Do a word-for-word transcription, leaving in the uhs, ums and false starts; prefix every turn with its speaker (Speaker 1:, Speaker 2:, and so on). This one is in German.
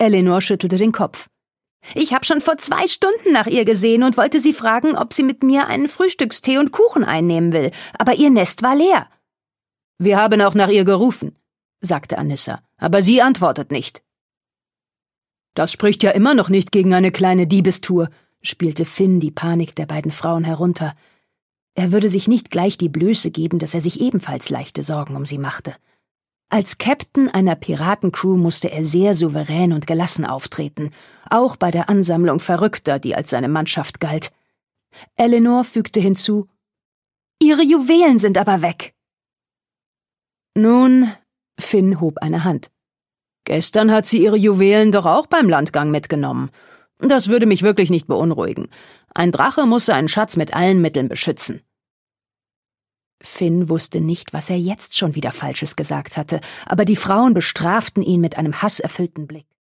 Speaker 1: Eleanor schüttelte den Kopf. »Ich habe schon vor zwei Stunden nach ihr gesehen und wollte sie fragen, ob sie mit mir einen Frühstückstee und Kuchen einnehmen will, aber ihr Nest war leer.« »Wir haben auch nach ihr gerufen«, sagte Anissa, »aber sie antwortet nicht.« »Das spricht ja immer noch nicht gegen eine kleine Diebestour«, spielte Finn die Panik der beiden Frauen herunter. Er würde sich nicht gleich die Blöße geben, dass er sich ebenfalls leichte Sorgen um sie machte. Als Captain einer Piratencrew musste er sehr souverän und gelassen auftreten, auch bei der Ansammlung Verrückter, die als seine Mannschaft galt. Eleanor fügte hinzu: »Ihre Juwelen sind aber weg.« »Nun«, Finn hob eine Hand, »gestern hat sie ihre Juwelen doch auch beim Landgang mitgenommen. Das würde mich wirklich nicht beunruhigen. Ein Drache muss seinen Schatz mit allen Mitteln beschützen.« Finn wusste nicht, was er jetzt schon wieder Falsches gesagt hatte, aber die Frauen bestraften ihn mit einem hasserfüllten Blick.